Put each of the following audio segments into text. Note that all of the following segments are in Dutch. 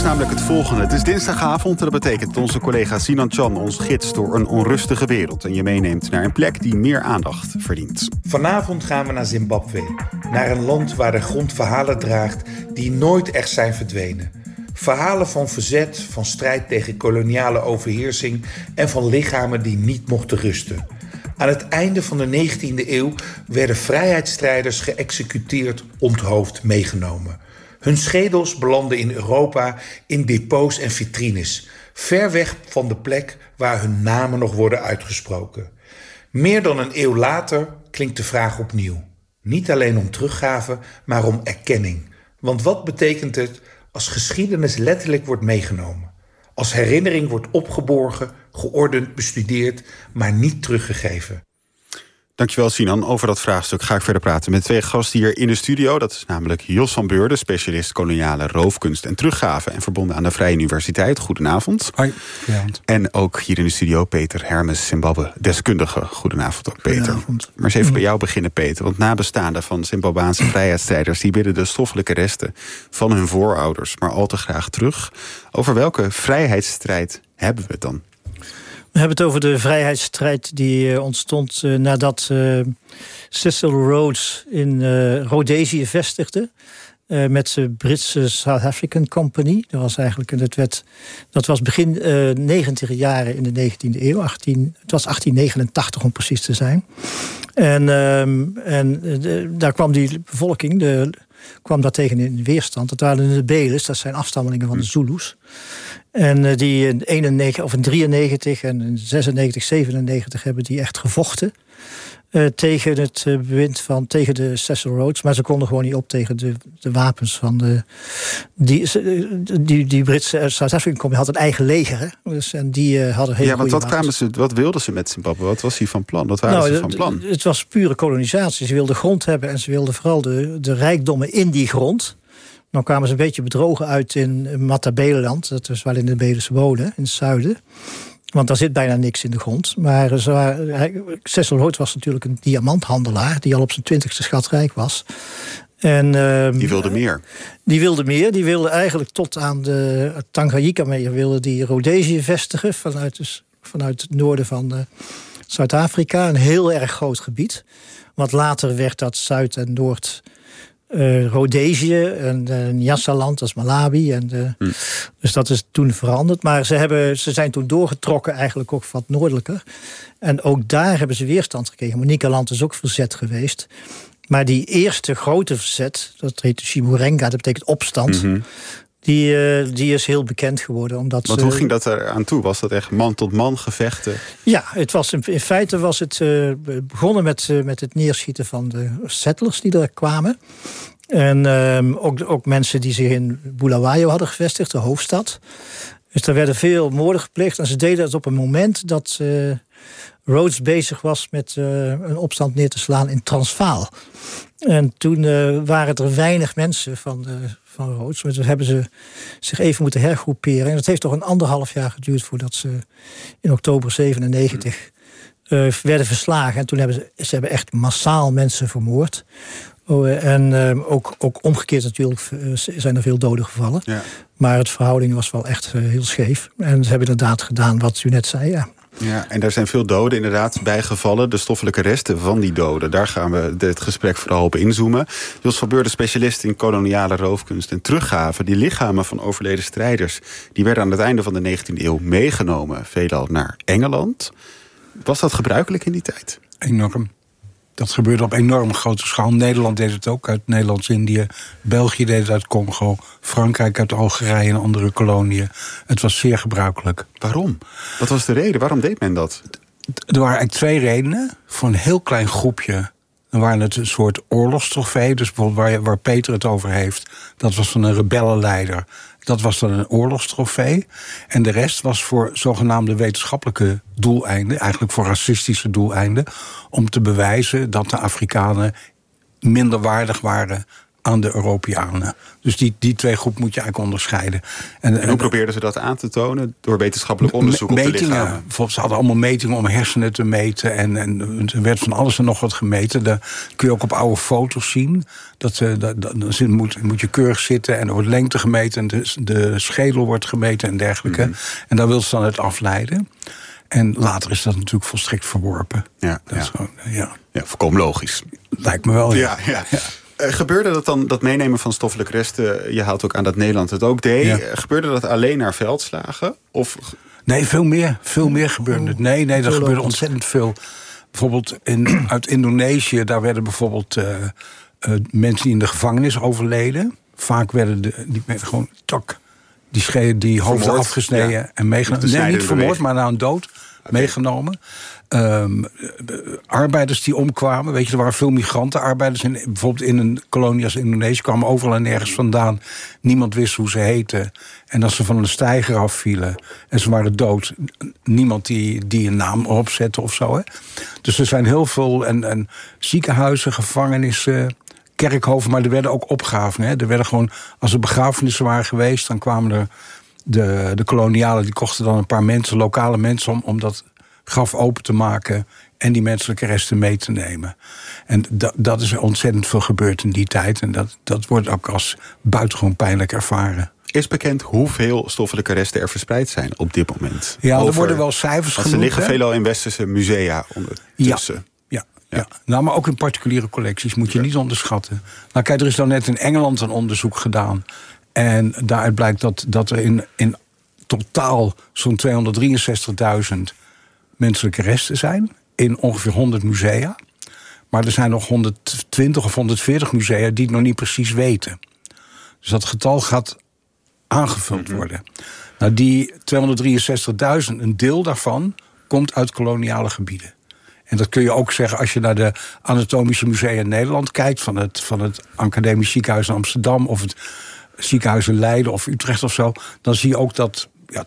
Eerst namelijk het volgende. Het is dinsdagavond en dat betekent dat onze collega Sinan Chan ons gids door een onrustige wereld en je meeneemt naar een plek die meer aandacht verdient. Vanavond gaan we naar Zimbabwe. Naar een land waar de grond verhalen draagt die nooit echt zijn verdwenen. Verhalen van verzet, van strijd tegen koloniale overheersing en van lichamen die niet mochten rusten. Aan het einde van de 19e eeuw werden vrijheidsstrijders geëxecuteerd, onthoofd, meegenomen. Hun schedels belanden in Europa in depots en vitrines, ver weg van de plek waar hun namen nog worden uitgesproken. Meer dan een eeuw later klinkt de vraag opnieuw. Niet alleen om teruggave, maar om erkenning. Want wat betekent het als geschiedenis letterlijk wordt meegenomen? Als herinnering wordt opgeborgen, geordend, bestudeerd, maar niet teruggegeven. Dankjewel Sinan. Over dat vraagstuk ga ik verder praten met twee gasten hier in de studio. Dat is namelijk Jos van Beurden, specialist koloniale roofkunst en teruggave en verbonden aan de Vrije Universiteit. Goedenavond. Hoi. Goedenavond. En ook hier in de studio Peter Hermes, Zimbabwe-deskundige. Goedenavond ook, Peter. Goedenavond. Maar eens even bij jou beginnen, Peter. Want nabestaanden van Zimbabwaanse vrijheidsstrijders die willen de stoffelijke resten van hun voorouders maar al te graag terug. Over welke vrijheidsstrijd hebben we het dan? We hebben het over de vrijheidsstrijd die ontstond nadat Cecil Rhodes in Rhodesië vestigde. Met de Britse South African Company. Dat was begin 90 jaren in de 19e eeuw. Het was 1889 om precies te zijn. Daar kwam die bevolking kwam daar tegen in weerstand. Dat waren de Beles, dat zijn afstammelingen van de Zulus. En die in 93 en in 96, 97 hebben die echt gevochten tegen het bewind tegen de Cecil Rhodes. Maar ze konden gewoon niet op tegen de wapens van die Britse South African Company had een eigen leger. Hè? Dus, en die hadden hele goede wapens. Wat wilden ze met Zimbabwe? Wat was hij van plan? Wat waren ze van plan? Het was pure kolonisatie. Ze wilden grond hebben en ze wilden vooral de rijkdommen in die grond. Dan kwamen ze een beetje bedrogen uit in Matabeleland. Dat is waarin de Beles wonen, in het zuiden. Want daar zit bijna niks in de grond. Maar Cecil Rhodes was natuurlijk een diamanthandelaar die al op zijn 20e schatrijk was. En, die wilde meer. Die wilde eigenlijk tot aan de Tanganyika-meer wilde die Rhodesië vestigen vanuit het noorden van Zuid-Afrika. Een heel erg groot gebied. Want later werd dat Zuid- en Noord Rhodesië en Nyasaland, dat is Malawi. Dus dat is toen veranderd. Maar ze zijn toen doorgetrokken eigenlijk ook wat noordelijker. En ook daar hebben ze weerstand gekregen. Manicaland is ook verzet geweest. Maar die eerste grote verzet, dat heet de Chimurenga, dat betekent opstand. Mm-hmm. Die is heel bekend geworden. Want hoe ging dat er aan toe? Was dat echt man-tot-man gevechten? Ja, in feite was het begonnen met het neerschieten van de settlers die er kwamen. En ook mensen die zich in Bulawayo hadden gevestigd, de hoofdstad. Dus er werden veel moorden gepleegd. En ze deden het op een moment dat Rhodes bezig was met een opstand neer te slaan in Transvaal. En toen waren er weinig mensen van Rhodes. Maar toen hebben ze zich even moeten hergroeperen. En dat heeft toch een 1,5 jaar geduurd voordat ze in oktober 97 werden verslagen. En toen hebben ze echt massaal mensen vermoord. Ook omgekeerd natuurlijk zijn er veel doden gevallen. Ja. Maar het verhouding was wel echt heel scheef. En ze hebben inderdaad gedaan wat u net zei, ja. Ja, en daar zijn veel doden inderdaad bijgevallen. De stoffelijke resten van die doden. Daar gaan we het gesprek vooral op inzoomen. Jos van Beurden, specialist in koloniale roofkunst en teruggave. Die lichamen van overleden strijders, die werden aan het einde van de 19e eeuw meegenomen. Veelal naar Engeland. Was dat gebruikelijk in die tijd? Enorm. Dat gebeurde op enorm grote schaal. Nederland deed het ook uit Nederlands-Indië. België deed het uit Congo. Frankrijk uit Algerije en andere koloniën. Het was zeer gebruikelijk. Waarom? Wat was de reden? Waarom deed men dat? Er waren eigenlijk 2 redenen. Voor een heel klein groepje. Dan waren het een soort oorlogstrofee. Dus bijvoorbeeld waar Peter het over heeft. Dat was van een rebellenleider. Dat was dan een oorlogstrofee. En de rest was voor zogenaamde wetenschappelijke doeleinden. Eigenlijk voor racistische doeleinden. Om te bewijzen dat de Afrikanen minder waardig waren aan de Europeanen. Dus die twee groepen moet je eigenlijk onderscheiden. En hoe probeerden ze dat aan te tonen? Door wetenschappelijk onderzoek op de lichamen? Bijvoorbeeld, ze hadden allemaal metingen om hersenen te meten. En er werd van alles en nog wat gemeten. Dat kun je ook op oude foto's zien. Dan moet je keurig zitten en er wordt lengte gemeten. En de schedel wordt gemeten en dergelijke. Mm-hmm. En daar wil ze dan uit afleiden. En later is dat natuurlijk volstrekt verworpen. Ja, volkomen logisch. Lijkt me wel, ja. Gebeurde dat dan, dat meenemen van stoffelijke resten... je haalt ook aan dat Nederland het ook deed... Ja. Gebeurde dat alleen naar veldslagen? Of... Nee, veel meer gebeurde het. Nee, er gebeurde ontzettend veel. Bijvoorbeeld uit Indonesië... daar werden bijvoorbeeld mensen die in de gevangenis overleden. Vaak werden die hoofden afgesneden en meegenomen. Nee, niet vermoord, maar na een dood meegenomen. Arbeiders die omkwamen. Weet je, er waren veel migrantenarbeiders. Bijvoorbeeld in een kolonie als Indonesië kwamen overal en nergens vandaan. Niemand wist hoe ze heten. En als ze van een steiger afvielen en ze waren dood... niemand die een naam erop zette of zo. Hè? Dus er zijn heel veel en ziekenhuizen, gevangenissen... kerkhoven, maar er werden ook opgraven. Hè? Er werden gewoon, als er begrafenissen waren geweest... dan kwamen er de kolonialen, die kochten dan een paar mensen... lokale mensen om dat graf open te maken... en die menselijke resten mee te nemen. En dat is ontzettend veel gebeurd in die tijd. En dat wordt ook als buitengewoon pijnlijk ervaren. Is bekend hoeveel stoffelijke resten er verspreid zijn op dit moment? Ja, er worden wel cijfers genoemd. Ze liggen veelal in westerse musea ondertussen. Ja. Nou, maar ook in particuliere collecties moet je niet onderschatten. Nou, kijk, er is dan net in Engeland een onderzoek gedaan. En daaruit blijkt dat er in totaal zo'n 263.000 menselijke resten zijn. In ongeveer 100 musea. Maar er zijn nog 120 of 140 musea die het nog niet precies weten. Dus dat getal gaat aangevuld worden. Nou, die 263.000, een deel daarvan komt uit koloniale gebieden. En dat kun je ook zeggen als je naar de anatomische musea in Nederland kijkt... van het Academisch Ziekenhuis in Amsterdam... of het ziekenhuis in Leiden of Utrecht of zo... dan zie je ook dat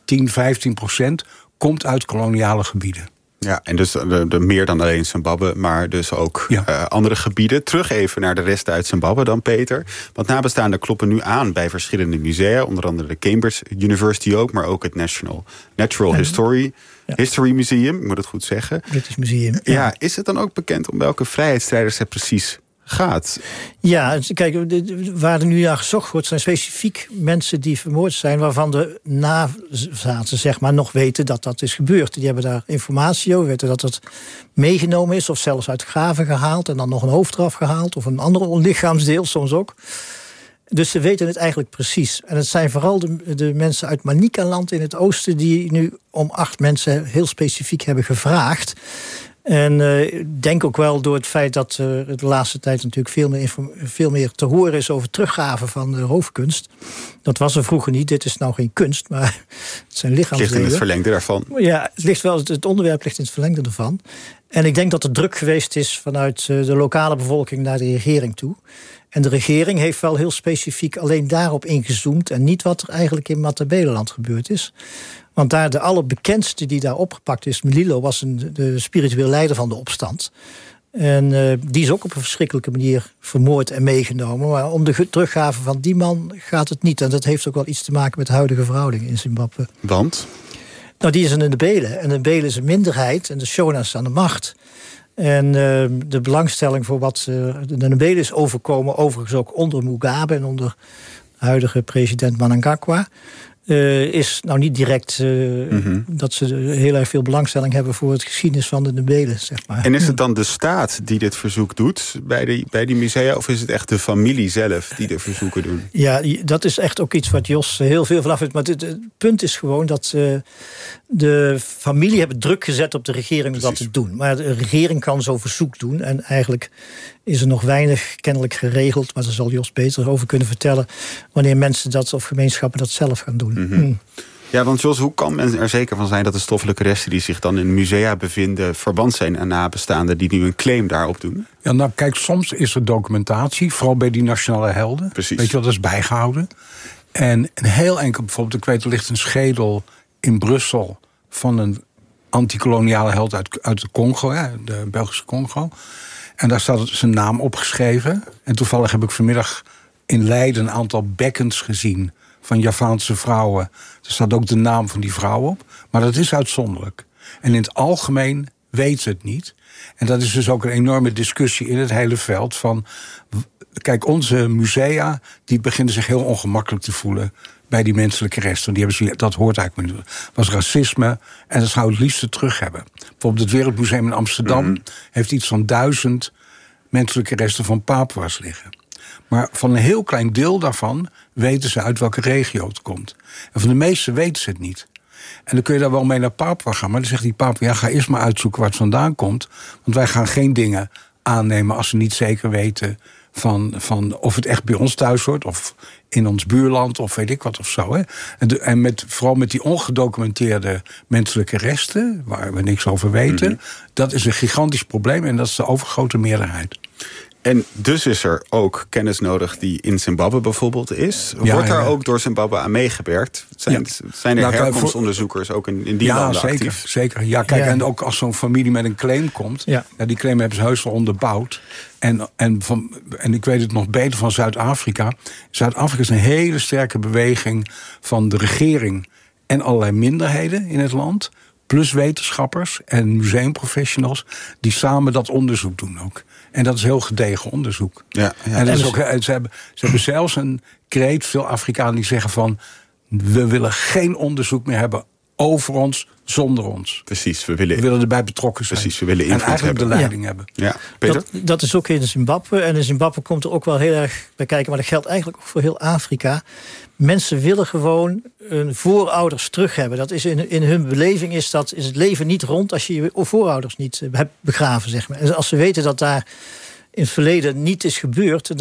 10-15% komt uit koloniale gebieden. Ja, en dus meer dan alleen Zimbabwe, maar dus ook andere gebieden. Terug even naar de resten uit Zimbabwe dan, Peter. Want nabestaanden kloppen nu aan bij verschillende musea. Onder andere de Cambridge University ook, maar ook het Natural History Museum. Ik moet het goed zeggen. British Museum. Ja, is het dan ook bekend om welke vrijheidsstrijders het precies gaat? Ja, kijk, waar er nu naar gezocht wordt... zijn specifiek mensen die vermoord zijn... waarvan de nazaten, zeg maar, nog weten dat dat is gebeurd. Die hebben daar informatie over, weten dat het meegenomen is... of zelfs uit graven gehaald en dan nog een hoofd eraf gehaald... of een ander lichaamsdeel soms ook. Dus ze weten het eigenlijk precies. En het zijn vooral de mensen uit Manicaland in het oosten... die nu om 8 mensen heel specifiek hebben gevraagd... En ik denk ook wel door het feit dat de laatste tijd natuurlijk veel meer te horen is over teruggaven van de hoofdkunst. Dat was er vroeger niet. Dit is nou geen kunst, maar het zijn lichaamsdelen. Het ligt in het verlengde daarvan. Ja, het onderwerp ligt in het verlengde ervan. En ik denk dat er druk geweest is vanuit de lokale bevolking naar de regering toe. En de regering heeft wel heel specifiek alleen daarop ingezoomd... en niet wat er eigenlijk in Matabeleland gebeurd is. Want daar de allerbekendste die daar opgepakt is... Mlilo was de spiritueel leider van de opstand. En die is ook op een verschrikkelijke manier vermoord en meegenomen. Maar om de teruggave van die man gaat het niet. En dat heeft ook wel iets te maken met de huidige verhoudingen in Zimbabwe. Want? Nou, die is een Ndebele. En een Ndebele is een minderheid en de Shona is aan de macht. En de belangstelling voor wat de Ndebele is overkomen... overigens ook onder Mugabe en onder de huidige president Mnangagwa... is nou niet direct dat ze heel erg veel belangstelling hebben... voor het geschiedenis van de Ndebele, zeg maar. En is het dan de staat die dit verzoek doet bij die musea... of is het echt de familie zelf die de verzoeken doen? Ja, dat is echt ook iets wat Jos heel veel vanaf heeft. Maar het punt is gewoon dat de familie hebben druk gezet op de regering om dat te doen. Maar de regering kan zo'n verzoek doen. En eigenlijk is er nog weinig kennelijk geregeld... maar daar zal Jos beter over kunnen vertellen... wanneer mensen dat of gemeenschappen dat zelf gaan doen. Ja, want Jos, hoe kan men er zeker van zijn... dat de stoffelijke resten die zich dan in musea bevinden... verband zijn aan nabestaanden die nu een claim daarop doen? Ja, nou kijk, soms is er documentatie... vooral bij die nationale helden. Precies. Weet je wat, dat is bijgehouden. En een heel enkel, bijvoorbeeld, ik weet, er ligt een schedel in Brussel... van een antikoloniale held uit de Congo, de Belgische Congo... En daar staat zijn naam opgeschreven. En toevallig heb ik vanmiddag in Leiden een aantal bekkens gezien van Javaanse vrouwen. Er staat ook de naam van die vrouw op. Maar dat is uitzonderlijk. En in het algemeen weten het niet. En dat is dus ook een enorme discussie in het hele veld van... Kijk, onze musea die beginnen zich heel ongemakkelijk te voelen bij die menselijke resten. Die hebben, dat hoort eigenlijk niet. Het was racisme en dat zou het liefst terug hebben. Bijvoorbeeld het Wereldmuseum in Amsterdam heeft iets van 1000 menselijke resten van Papua's liggen. Maar van een heel klein deel daarvan weten ze uit welke regio het komt. En van de meeste weten ze het niet. En dan kun je daar wel mee naar Papua gaan. Maar dan zegt die Papua, ja, ga eerst maar uitzoeken waar het vandaan komt. Want wij gaan geen dingen aannemen als we niet zeker weten van of het echt bij ons thuis hoort, of in ons buurland, of weet ik wat of zo. Hè. En vooral met die ongedocumenteerde menselijke resten, waar we niks over weten, dat is een gigantisch probleem en dat is de overgrote meerderheid. En dus is er ook kennis nodig die in Zimbabwe bijvoorbeeld is. Wordt daar ook door Zimbabwe aan meegewerkt? Zijn er herkomstonderzoekers ook in die landen actief? Zeker. Ja, kijk, en ook als zo'n familie met een claim komt, die claim hebben ze heus wel onderbouwd. En ik weet het nog beter van Zuid-Afrika. Zuid-Afrika is een hele sterke beweging van de regering en allerlei minderheden in het land, plus wetenschappers en museumprofessionals die samen dat onderzoek doen ook. En dat is heel gedegen onderzoek. Ja. En dat is ook, ze hebben zelfs een kreet, veel Afrikanen die zeggen van, we willen geen onderzoek meer hebben over ons, zonder ons. Precies, we willen erbij betrokken zijn. Precies, we willen invloed en eigenlijk hebben. De leiding hebben. Ja. Peter? Dat is ook in Zimbabwe. En in Zimbabwe komt er ook wel heel erg bij kijken, maar dat geldt eigenlijk ook voor heel Afrika. Mensen willen gewoon hun voorouders terug hebben. Dat is in hun beleving is het leven niet rond als je je voorouders niet hebt begraven, zeg maar. En als ze weten dat daar in het verleden niet is gebeurd,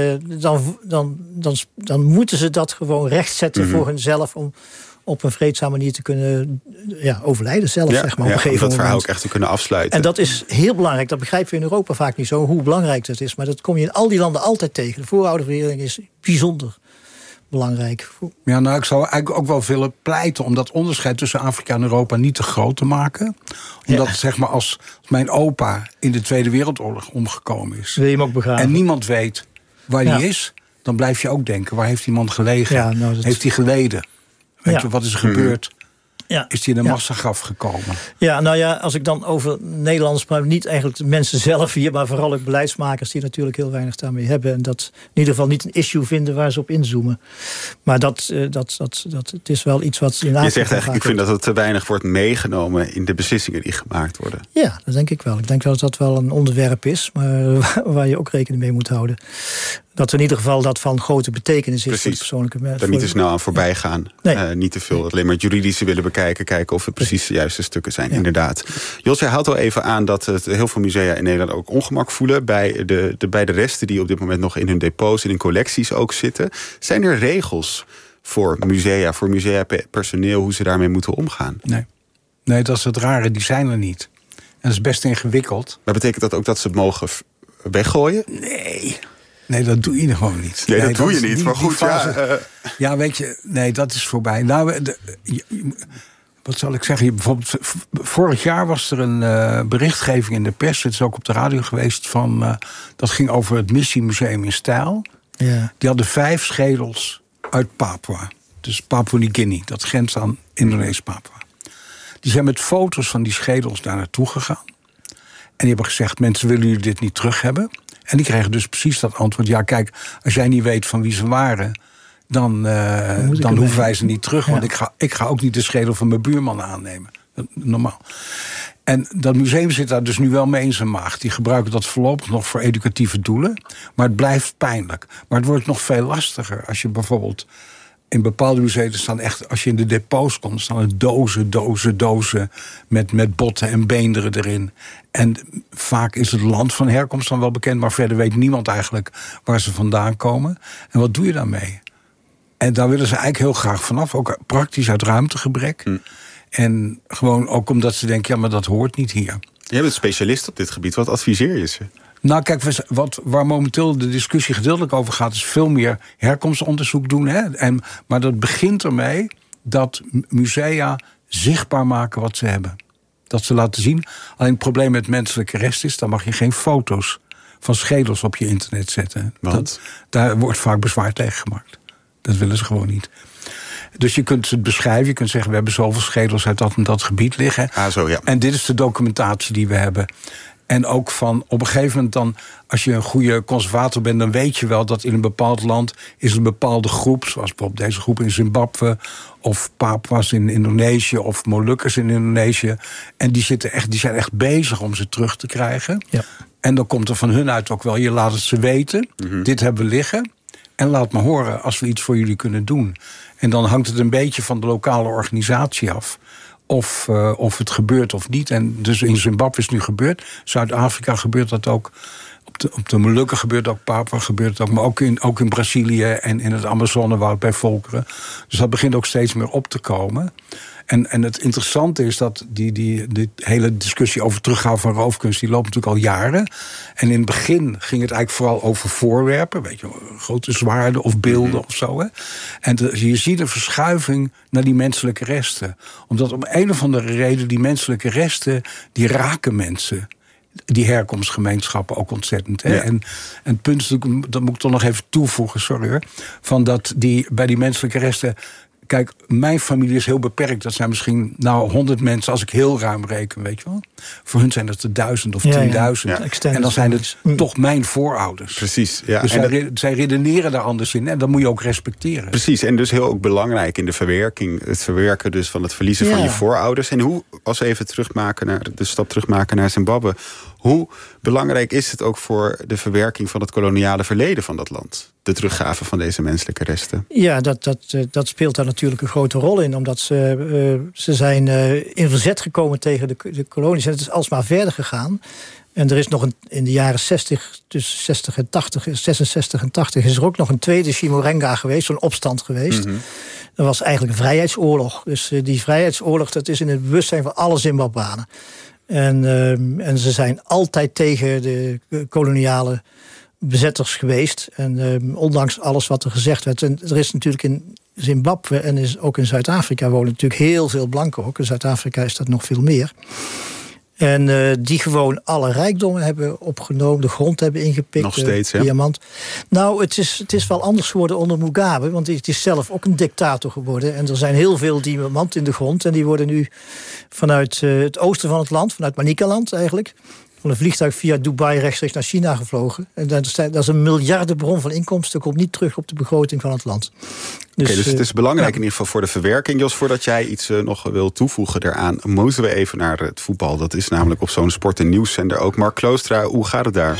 dan moeten ze dat gewoon rechtzetten voor hunzelf om op een vreedzame manier te kunnen overlijden zelf, zeg maar. Op een gegeven moment. Dat verhaal ook echt te kunnen afsluiten. En dat is heel belangrijk. Dat begrijpen we in Europa vaak niet zo, hoe belangrijk dat is. Maar dat kom je in al die landen altijd tegen. De voorouderverering is bijzonder belangrijk. Ja, nou, ik zou eigenlijk ook wel willen pleiten om dat onderscheid tussen Afrika en Europa niet te groot te maken. Omdat, zeg maar, als mijn opa in de Tweede Wereldoorlog omgekomen is, wil je hem ook begraven? En niemand weet waar hij is, dan blijf je ook denken, waar heeft die man gelegen? Ja, nou, heeft hij geleden? Weet je, wat is er gebeurd? Ja. Is hij in een massagraf gekomen? Ja, nou ja, als ik dan over Nederlanders praat, niet eigenlijk de mensen zelf hier, maar vooral ook beleidsmakers die natuurlijk heel weinig daarmee hebben. En dat in ieder geval niet een issue vinden waar ze op inzoomen. Maar het is wel iets wat in Afrika. Je zegt eigenlijk, ik vind dat het te weinig wordt meegenomen in de beslissingen die gemaakt worden. Ja, dat denk ik wel. Ik denk dat dat wel een onderwerp is, maar waar je ook rekening mee moet houden. Dat in ieder geval dat van grote betekenis is voor de persoonlijke mensen. Daar niet te snel aan voorbij gaan. Nee. Niet te veel alleen maar het juridische willen bekijken. Kijken of het precies de juiste stukken zijn, inderdaad. Jos, jij haalt al even aan dat heel veel musea in Nederland ook ongemak voelen bij de de resten die op dit moment nog in hun depots en in collecties ook zitten. Zijn er regels voor musea-personeel, hoe ze daarmee moeten omgaan? Nee, dat is het rare, die zijn er niet. En dat is best ingewikkeld. Maar betekent dat ook dat ze het mogen weggooien? Nee, dat doe je gewoon niet. Nee, dat doe je niet. Maar goed, ja, weet je, nee, dat is voorbij. Nou, wat zal ik zeggen? Bijvoorbeeld, vorig jaar was er een berichtgeving in de pers, het is ook op de radio geweest, dat ging over het Missiemuseum in Stijl. Ja. Die hadden 5 schedels uit Papua. Dus Papua-Nieuw-Guinea, dat grenst aan Indonesisch-Papua. Die zijn met foto's van die schedels daar naartoe gegaan. En die hebben gezegd, mensen, willen jullie dit niet terug hebben? En die kregen dus precies dat antwoord. Ja, kijk, als jij niet weet van wie ze waren, dan hoeven wij ze niet terug. Want ik ga ook niet de schedel van mijn buurman aannemen. Normaal. En dat museum zit daar dus nu wel mee in zijn maag. Die gebruiken dat voorlopig nog voor educatieve doelen. Maar het blijft pijnlijk. Maar het wordt nog veel lastiger. Als je bijvoorbeeld in bepaalde musea staan echt, als je in de depots komt, staan er dozen met botten en beenderen erin. En vaak is het land van herkomst dan wel bekend, maar verder weet niemand eigenlijk waar ze vandaan komen. En wat doe je daarmee? En daar willen ze eigenlijk heel graag vanaf, ook praktisch uit ruimtegebrek. En gewoon ook omdat ze denken, ja, maar dat hoort niet hier. Je bent specialist op dit gebied, wat adviseer je ze? Nou, kijk, waar momenteel de discussie gedeeltelijk over gaat, is veel meer herkomstonderzoek doen. Hè? Maar dat begint ermee dat musea zichtbaar maken wat ze hebben. Dat ze laten zien. Alleen het probleem met menselijke rest is, dan mag je geen foto's van schedels op je internet zetten. Want? Daar wordt vaak bezwaar tegen gemaakt. Dat willen ze gewoon niet. Dus je kunt het beschrijven. Je kunt zeggen, we hebben zoveel schedels uit dat en dat gebied liggen. Zo, ja. En dit is de documentatie die we hebben. En ook van, op een gegeven moment dan, als je een goede conservator bent, dan weet je wel dat in een bepaald land is een bepaalde groep, zoals bijvoorbeeld deze groep in Zimbabwe, of Papua's in Indonesië, of Molukkers in Indonesië. En die zijn echt bezig om ze terug te krijgen. Ja. En dan komt er van hun uit ook wel, je laat het ze weten. Mm-hmm. Dit hebben we liggen. En laat me horen als we iets voor jullie kunnen doen. En dan hangt het een beetje van de lokale organisatie af. Of het gebeurt of niet. En dus in Zimbabwe is het nu gebeurd. Zuid-Afrika gebeurt dat ook. Op de Molukken gebeurt ook. Papua gebeurt het ook. Maar ook in Brazilië en in het Amazonewoud bij volkeren. Dus dat begint ook steeds meer op te komen. En het interessante is dat die hele discussie over teruggaan van roofkunst, die loopt natuurlijk al jaren. En in het begin ging het eigenlijk vooral over voorwerpen, weet je, grote zwaarden of beelden of zo. Hè. En je ziet een verschuiving naar die menselijke resten. Omdat om een of andere reden die menselijke resten, die raken mensen. Die herkomstgemeenschappen ook ontzettend. Hè? Ja. En het punt is, dat moet ik toch nog even toevoegen, sorry hoor. Van dat bij die menselijke resten. Kijk, mijn familie is heel beperkt. Dat zijn misschien 100 mensen, als ik heel ruim reken, weet je wel. Voor hun zijn dat er 1000 of 10.000. Ja. En dan zijn het toch mijn voorouders. Precies. Ja. Dus zij redeneren daar anders in. En dat moet je ook respecteren. Precies, en dus heel ook belangrijk in de verwerking. Het verwerken dus van het verliezen van je voorouders. En hoe, als we even de stap terugmaken naar Zimbabwe, hoe belangrijk is het ook voor de verwerking van het koloniale verleden van dat land? De teruggave van deze menselijke resten. Ja, dat speelt daar natuurlijk een grote rol in. Omdat ze zijn in verzet gekomen tegen de kolonies. En het is alsmaar verder gegaan. En er is nog in de jaren 60, tussen 60 en 80, 66 en 80... is er ook nog een tweede Chimurenga geweest, zo'n opstand geweest. Mm-hmm. Dat was eigenlijk een vrijheidsoorlog. Dus die vrijheidsoorlog, dat is in het bewustzijn van alle Zimbabwanen. En ze zijn altijd tegen de koloniale bezetters geweest. En ondanks alles wat er gezegd werd. En er is natuurlijk in Zimbabwe en ook in Zuid-Afrika wonen natuurlijk heel veel blanken ook. In Zuid-Afrika is dat nog veel meer. En die gewoon alle rijkdommen hebben opgenomen, de grond hebben ingepikt. Nog steeds, hè? Diamant. Nou, het is wel anders geworden onder Mugabe, want het is zelf ook een dictator geworden. En er zijn heel veel diamant in de grond. En die worden nu vanuit het oosten van het land, vanuit Manicaland eigenlijk, van een vliegtuig via Dubai rechtstreeks naar China gevlogen. En dat is een miljardenbron van inkomsten, komt niet terug op de begroting van het land. Dus het is belangrijk in ieder geval voor de verwerking. Jos, voordat jij iets nog wil toevoegen daaraan, moeten we even naar het voetbal. Dat is namelijk op zo'n sport- en nieuwszender ook. Mark Kloostra, hoe gaat het daar?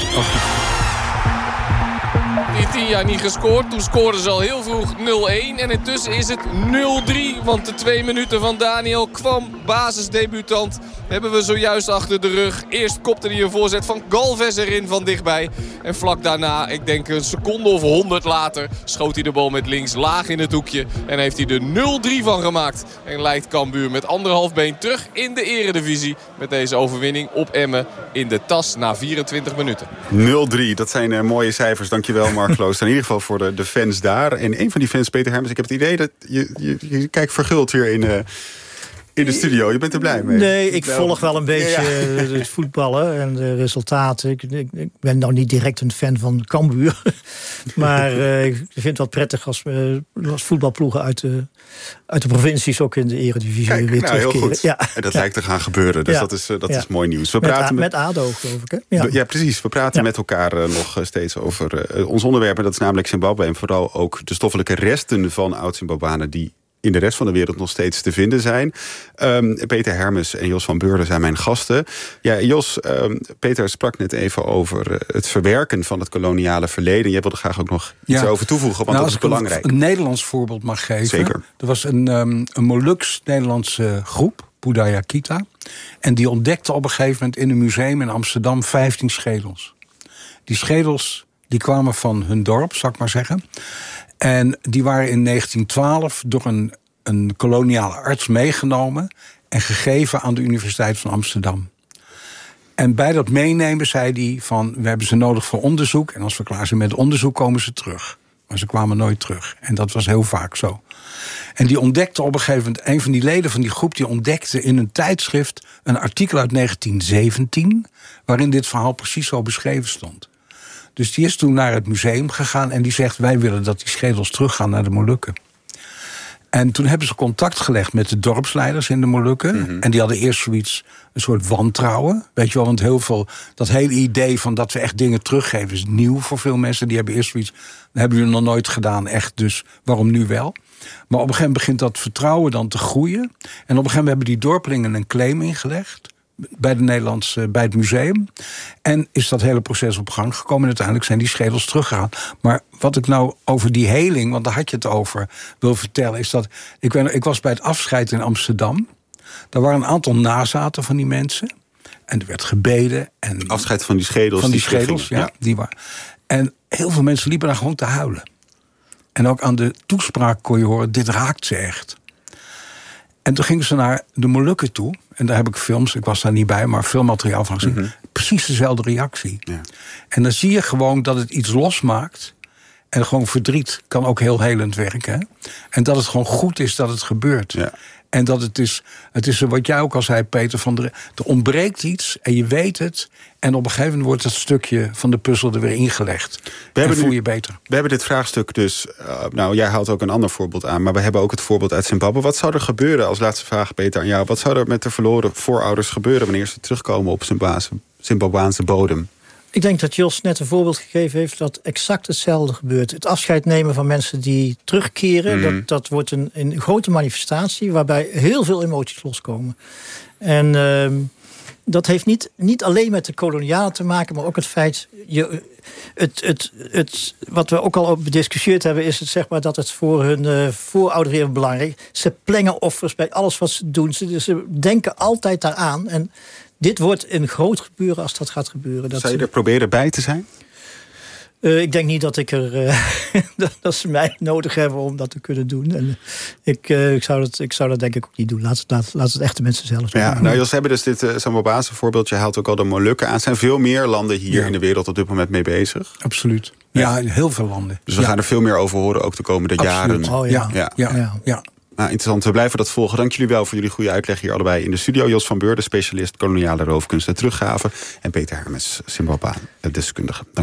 In 10 jaar niet gescoord. Toen scoorden ze al heel vroeg 0-1. En intussen is het 0-3. Want de 2 minuten van Daniel Kwam, basisdebutant, hebben we zojuist achter de rug. Eerst kopte hij een voorzet van Galvez erin van dichtbij. En vlak daarna, ik denk een seconde of 100 later, schoot hij de bal met links laag in het hoekje. En heeft hij er 0-3 van gemaakt. En leidt Cambuur met 1,5 been terug in de eredivisie. Met deze overwinning op Emmen in de tas na 24 minuten. 0-3, dat zijn mooie cijfers. Dankjewel, Mark Klooster. In ieder geval voor de fans daar. En een van die fans, Peter Hermens, ik heb het idee dat je kijkt verguld hier in de studio. Je bent er blij mee. Nee, ik volg wel een beetje het voetballen en de resultaten. Ik ben nou niet direct een fan van Cambuur. Maar ik vind het wel prettig als voetbalploegen uit de provincies ook in de eredivisie weer terugkeren. Heel goed. Ja. En dat lijkt te gaan gebeuren. Dus dat is mooi nieuws. We praten met ADO, geloof ik. Hè? Ja, precies. We praten met elkaar nog steeds over ons onderwerp. En dat is namelijk Zimbabwe. En vooral ook de stoffelijke resten van oud-Zimbabwanen die in de rest van de wereld nog steeds te vinden zijn. Peter Hermens en Jos van Beurden zijn mijn gasten. Ja, Jos, Peter sprak net even over het verwerken van het koloniale verleden. Jij wilde graag ook nog iets over toevoegen, want dat is belangrijk. Als ik een Nederlands voorbeeld mag geven. Zeker. Er was een Moluks-Nederlandse groep, Budaya Kita. En die ontdekte op een gegeven moment in een museum in Amsterdam 15 schedels. Die schedels die kwamen van hun dorp, zal ik maar zeggen. En die waren in 1912 door een koloniale arts meegenomen en gegeven aan de Universiteit van Amsterdam. En bij dat meenemen zei hij van, we hebben ze nodig voor onderzoek. En als we klaar zijn met onderzoek komen ze terug. Maar ze kwamen nooit terug. En dat was heel vaak zo. En die ontdekte op een gegeven moment, een van die leden van die groep, die ontdekte in een tijdschrift een artikel uit 1917... waarin dit verhaal precies zo beschreven stond. Dus die is toen naar het museum gegaan en die zegt... wij willen dat die schedels teruggaan naar de Molukken. En toen hebben ze contact gelegd met de dorpsleiders in de Molukken. Mm-hmm. En die hadden eerst zoiets, een soort wantrouwen. Weet je wel, want dat hele idee van dat we echt dingen teruggeven... is nieuw voor veel mensen. Die hebben eerst zoiets, dat hebben jullie nog nooit gedaan, echt. Dus waarom nu wel? Maar op een gegeven moment begint dat vertrouwen dan te groeien. En op een gegeven moment hebben die dorpelingen een claim ingelegd... bij het museum. En is dat hele proces op gang gekomen. En uiteindelijk zijn die schedels teruggegaan. Maar wat ik nou over die heling, want daar had je het over, wil vertellen... is dat, ik was bij het afscheid in Amsterdam. Daar waren een aantal nazaten van die mensen. En er werd gebeden. En afscheid van die schedels. Van die schedels, ja. Die waren. En heel veel mensen liepen daar gewoon te huilen. En ook aan de toespraak kon je horen, dit raakt ze echt. En toen gingen ze naar de Molukken toe. En daar heb ik films, ik was daar niet bij, maar filmmateriaal van gezien. Mm-hmm. Precies dezelfde reactie. Ja. En dan zie je gewoon dat het iets losmaakt. En gewoon verdriet kan ook heel helend werken. Hè? En dat het gewoon goed is dat het gebeurt. Ja. En dat het is wat jij ook al zei, Peter, er ontbreekt iets en je weet het. En op een gegeven moment wordt dat stukje van de puzzel er weer ingelegd. En voel je beter. We hebben dit vraagstuk dus, jij haalt ook een ander voorbeeld aan, maar we hebben ook het voorbeeld uit Zimbabwe. Wat zou er gebeuren, als laatste vraag, Peter, aan jou? Wat zou er met de verloren voorouders gebeuren wanneer ze terugkomen op Zimbabwaanse bodem? Ik denk dat Jos net een voorbeeld gegeven heeft dat exact hetzelfde gebeurt. Het afscheid nemen van mensen die terugkeren, dat wordt een grote manifestatie waarbij heel veel emoties loskomen. En dat heeft niet alleen met de kolonialen te maken, maar ook het feit, wat we ook al bediscussieerd hebben, is het zeg maar dat het voor hun voorouderen heel belangrijk is. Ze plengen offers bij alles wat ze doen. Ze denken altijd daaraan. En dit wordt een groot gebeuren als dat gaat gebeuren. Zou je er proberen bij te zijn? Ik denk niet dat dat ze mij nodig hebben om dat te kunnen doen. En ik zou dat denk ik ook niet doen. Laat het echte mensen zelf doen. Ja, Jos, hebben dus dit Zimbabwaanse voorbeeld. Je haalt ook al de Molukken aan. Er zijn veel meer landen hier in de wereld op dit moment mee bezig. Absoluut. Ja, heel veel landen. Dus we gaan er veel meer over horen, ook de komende jaren. Oh, ja. Nou, interessant. We blijven dat volgen. Dank jullie wel voor jullie goede uitleg hier allebei in de studio. Jos van Beurden, specialist koloniale roofkunst en teruggave. En Peter Hermes, Zimbabwaan, deskundige. Dank.